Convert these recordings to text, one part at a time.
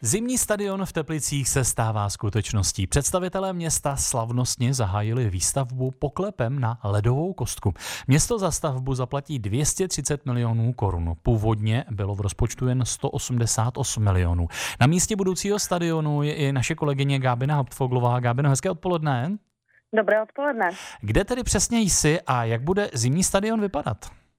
Zimní stadion v Teplicích se stává skutečností. Představitelé města slavnostně zahájili výstavbu poklepem na ledovou kostku. Město za stavbu zaplatí 230 milionů korun. Původně bylo v rozpočtu jen 188 milionů. Na místě budoucího stadionu je i naše kolegyně Gábina Hauptfoglová. Gábino, hezké odpoledne. Dobré odpoledne. Kde tedy přesně jsi a jak bude zimní stadion vypadat?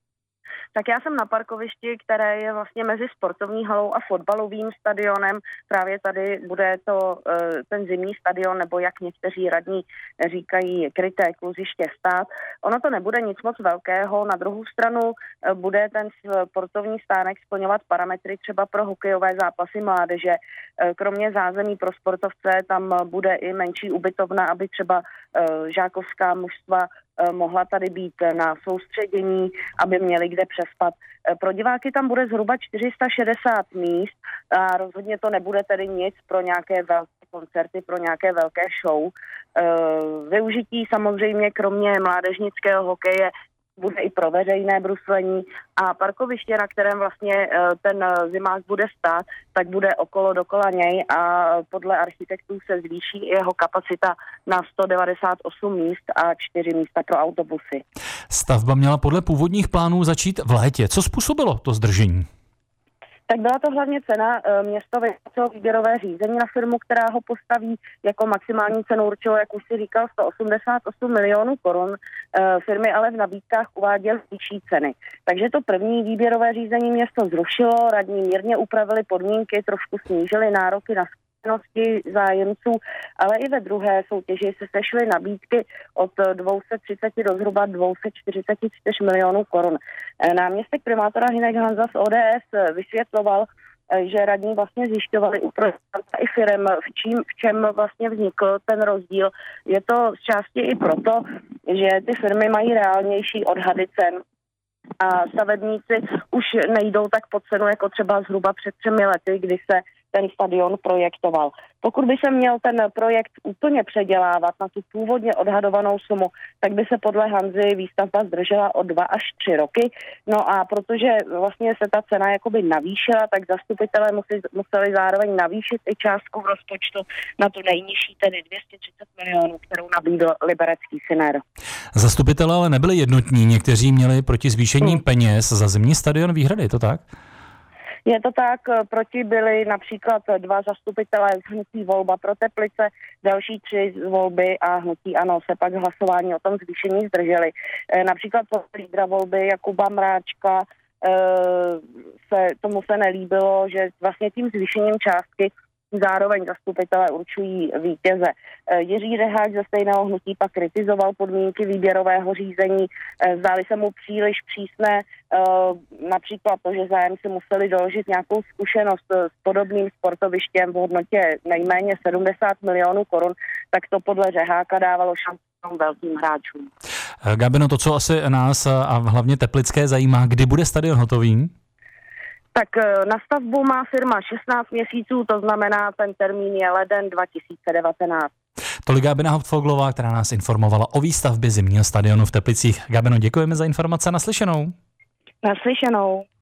Tak já jsem na parkovišti, které je vlastně mezi sportovní halou a fotbalovým stadionem. Právě tady bude to ten zimní stadion, nebo jak někteří radní říkají, kryté kluziště stát. Ono to nebude nic moc velkého. Na druhou stranu bude ten sportovní stánek splňovat parametry třeba pro hokejové zápasy mládeže. Kromě zázemí pro sportovce tam bude i menší ubytovna, aby třeba žákovská mužstva mohla tady být na soustředění, aby měli kde přespat. Pro diváky tam bude zhruba 460 míst a rozhodně to nebude tedy nic pro nějaké velké koncerty, pro nějaké velké show. Využití samozřejmě kromě mládežnického hokeje bude i pro veřejné bruslení a parkoviště, na kterém vlastně ten zimák bude stát, tak bude dokola něj a podle architektů se zvýší jeho kapacita na 198 míst a 4 místa pro autobusy. Stavba měla podle původních plánů začít v létě. Co způsobilo to zdržení? Tak byla to hlavně cena. Město vyhlásilo výběrové řízení na firmu, která ho postaví. Jako maximální cenu určilo, jak už si říkal, 188 milionů korun. Firmy ale v nabídkách uváděly vyšší ceny. Takže to první výběrové řízení město zrušilo, radní mírně upravili podmínky, trošku snížili nároky na zájemců, ale i ve druhé soutěži se sešly nabídky od 230 do zhruba 244 milionů korun. Náměstek primátora Hynek Hanza z ODS vysvětloval, že radní vlastně zjišťovali u projektanta i firem, v čem vlastně vznikl ten rozdíl. Je to z části i proto, že ty firmy mají reálnější odhady cen a stavebníci už nejdou tak pod cenu jako třeba zhruba před 3 lety, kdy se ten stadion projektoval. Pokud by se měl ten projekt úplně předělávat na tu původně odhadovanou sumu, tak by se podle Hanzy výstavba zdržela o 2 až 3 roky. No a protože vlastně se ta cena jakoby navýšila, tak zastupitelé museli zároveň navýšit i částku v rozpočtu na tu nejnižší, tedy 230 milionů, kterou nabídl liberecký Syner. Zastupitelé ale nebyli jednotní. Někteří měli proti zvýšení peněz za zimní stadion výhrady, je to tak? Je to tak, proti byli například 2 zastupitelé z hnutí Volba pro Teplice, další 3 z Volby a hnutí ANO se pak hlasování o tom zvýšení zdrželi. Například lídra Volby Jakuba Mráčka tomu se nelíbilo, že vlastně tím zvýšením částky zároveň zastupitelé určují vítěze. Jiří Řehák ze stejného hnutí pak kritizoval podmínky výběrového řízení. Zdály se mu příliš přísné, například to, že zájemci museli doložit nějakou zkušenost s podobným sportovištěm v hodnotě nejméně 70 milionů korun, tak to podle Řeháka dávalo šanci velkým hráčům. Gabino, to, co asi nás a hlavně teplické zajímá, kdy bude stadion hotový? Tak na stavbu má firma 16 měsíců, to znamená, ten termín je leden 2019. Tolik Gábina Hauptfoglová, která nás informovala o výstavbě zimního stadionu v Teplicích. Gábino, děkujeme za informace, naslyšenou. Naslyšenou.